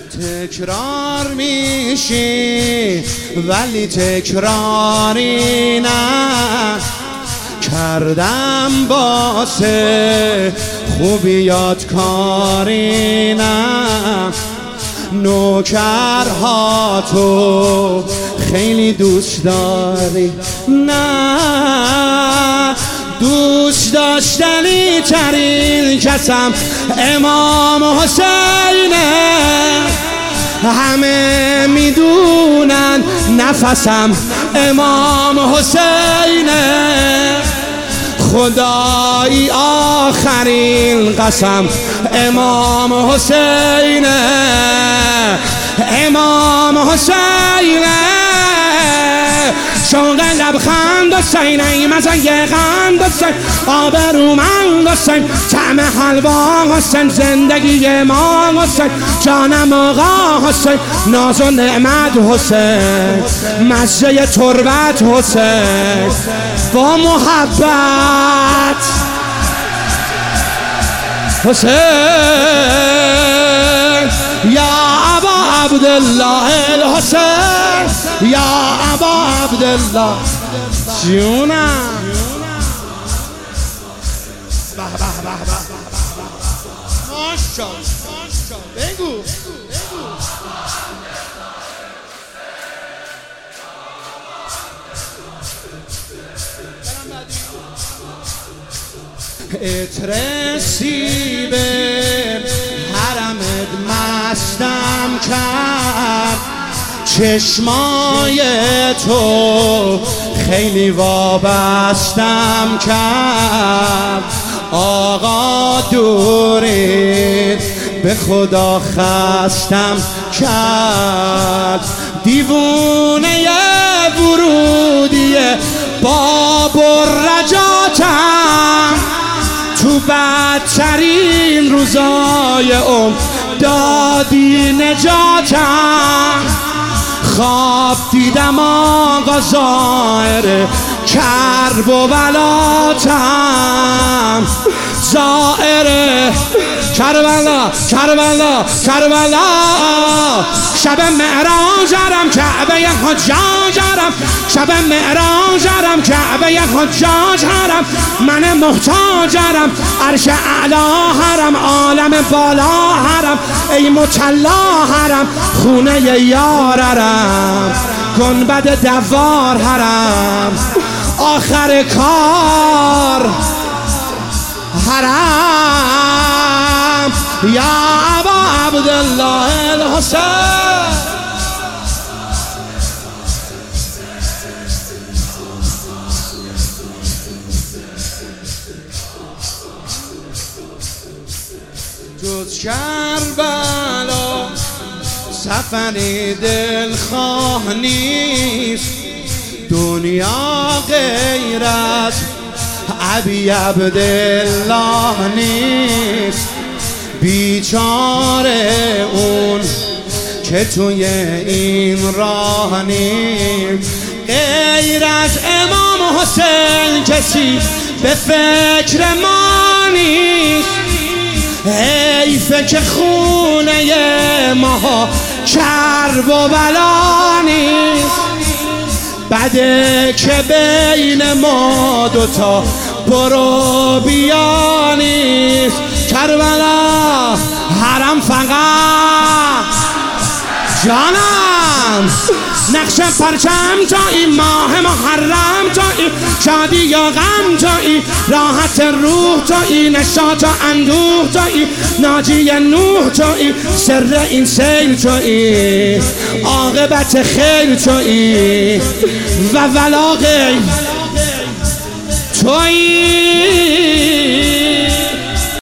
تکرار میشی ولی تکراری نه، کردم باسه خوبیات کاری نه، نوکرها تو خیلی دوست داری نه، دوست داشتنی ترین کسم امام حسینه، همه میدونن نفسم امام حسینه، خدایی آخرین قسم امام حسینه، امام حسینه، شوق لبخند حسین، مزه قند حسین، آبرومند حسین، طعم حلوا حسین، زندگی ما حسین، جانم آقا حسین، ناز و نعمت حسین، مزه تربت حسین، با محبت حسین، یا ابا عبدالله الحسین، یا ابا عبدالله جونم. به به به به ماشاءالله، بگو اترسی به حرمت مستم کرد، چشمای تو خیلی وابستم کرد، آقا دورید به خدا خستم کرد، دیوونه ورودی باب الرجاتم، تو بدترین روزای دادی نجاتم، خواب دیدم آقا زائر کرب و بلاتم، زائر کربلا کربلا کربلا، شب معراجرم کعبه حجاجرم، شب معراجرم کعبه حجاجرم، من محتاجرم عرش اعلا حرم، عالم بالا حرم، ای مطلا حرم، خونه یاررم، گنبد دوار حرم، آخر کار حرم، یا ابا عبدالله الحسین. جز کربلا سفری دلخواه نیست، دنیا غیر از ابی عبدالله نیست، بیچاره اون که توی این راه نیست، غیر از امام حسین کسی به فکر ما نیست، حیفه که خونه ما کرب و بلا نیست، بده که بین ما دوتا برو بیا نیست، کربلا حرم فقط جانم، نقش پرچم جایی، ماه محرم جایی، شادی یا غم جایی، راحت روح جایی، نشاط و اندوه جایی، ناجی نوح جایی، سر این سیل جایی، عاقبت خیر جایی و ولا غیر تویی.